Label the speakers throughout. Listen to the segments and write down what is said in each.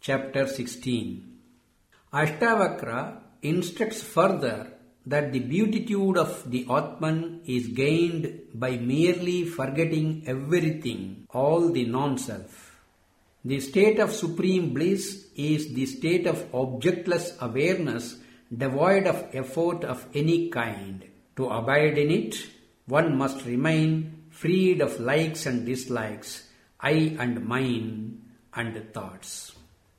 Speaker 1: Chapter 16. Ashtavakra instructs further that the beatitude of the Atman is gained by merely forgetting everything, all the non-self. The state of supreme bliss is the state of objectless awareness devoid of effort of any kind. To abide in it, one must remain freed of likes and dislikes, I and mine, and thoughts.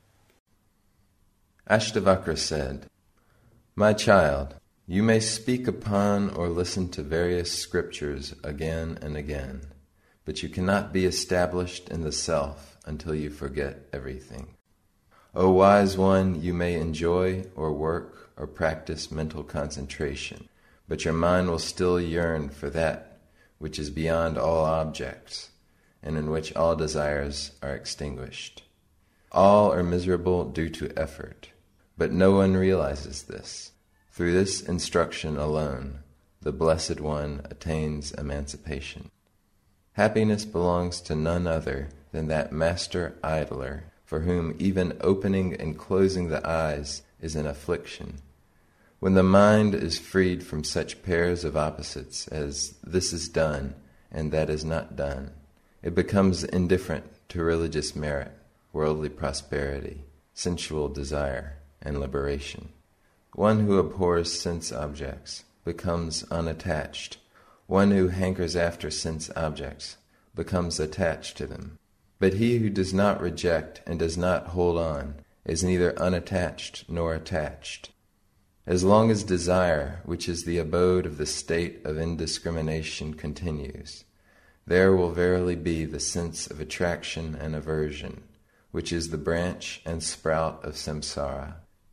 Speaker 2: Ashtavakra said, "My child, you may speak upon or listen to various scriptures again and again, but you cannot be established in the self until you forget everything. O wise one, you may enjoy or work or practice mental concentration, but your mind will still yearn for that which is beyond all objects, and in which all desires are extinguished. All are miserable due to effort, but no one realizes this. Through this instruction alone, the Blessed One attains emancipation. Happiness belongs to none other than that master idler for whom even opening and closing the eyes is an affliction. When the mind is freed from such pairs of opposites as this is done and that is not done, it becomes indifferent to religious merit, worldly prosperity, sensual desire, and liberation. One who abhors sense objects becomes unattached. One who hankers after sense objects becomes attached to them. But he who does not reject and does not hold on is neither unattached nor attached. As long as desire, which is the abode of the state of indiscrimination, continues, there will verily be the sense of attraction and aversion, which is the branch and sprout of samsara.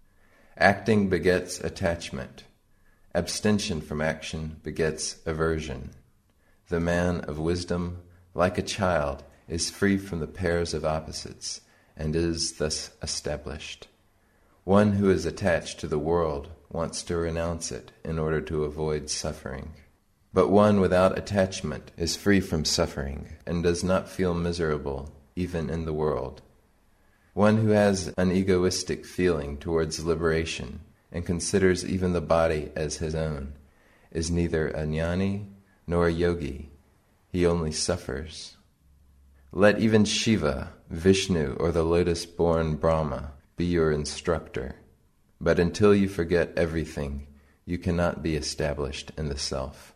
Speaker 2: Acting begets attachment. Abstention from action begets aversion. The man of wisdom, like a child, is free from the pairs of opposites, and is thus established. One who is attached to the world wants to renounce it in order to avoid suffering. But one without attachment is free from suffering, and does not feel miserable even in the world. One who has an egoistic feeling towards liberation and considers even the body as his own is neither a jnani nor a yogi. He only suffers. Let even Shiva, Vishnu, or the lotus-born Brahma be your instructor, but until you forget everything, you cannot be established in the self."